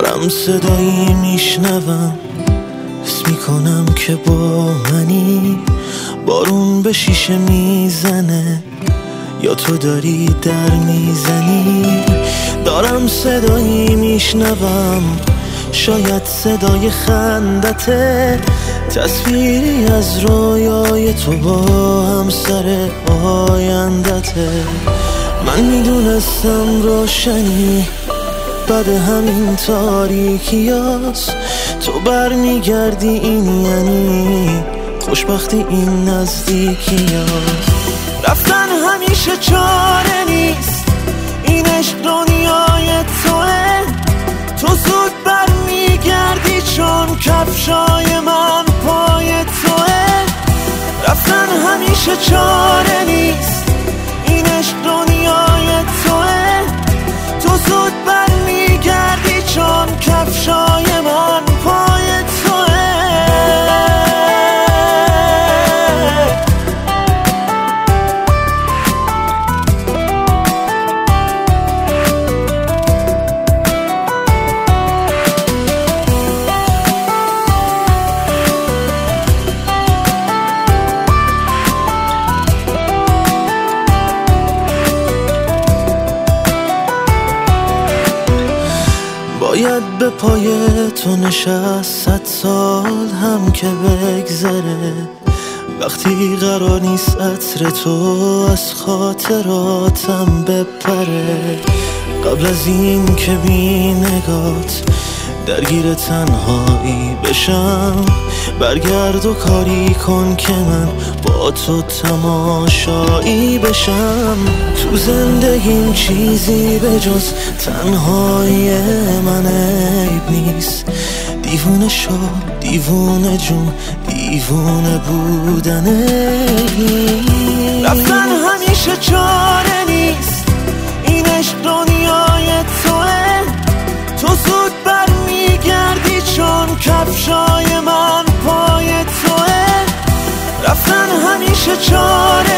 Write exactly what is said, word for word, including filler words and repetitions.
دارم صدایی میشنوم، حس میکنم که با منی. بارون به شیشه میزنه یا تو داری در میزنی. دارم صدایی میشنوم، شاید صدای خندته، تصویری از رویای تو با همسر آیندته. من میدونستم روشنی بعد همین تاریکیاست، تو برمیگردی این یعنی خوشبختی این نزدیکیاست. رفتن همیشه چاره نیست، این عشق دنیای توه، تو زود برمیگردی چون کفشای من پای توه. رفتن همیشه چاره نیست، این عشق دنیای توه، تو زود برمیگردی چون کفشای من پای توه. باید به پای تو نشست صد سال هم که بگذره، وقتی قرار نیست عطر تو از خاطراتم بپره. قبل از این که بی نگات درگیر تنهایی بشم، برگرد و کاری کن که من با تو تماشایی بشم. تو زندگیم چیزی به جز تنهایی من عیب نیست، دیوونه شو دیوونه جون دیوونه بودن نیست. رفتن همیشه چاره نیست، این عشق دنیای توه، تو زود برمیگردی چون کفشای من پای توه. رفتن همیشه چاره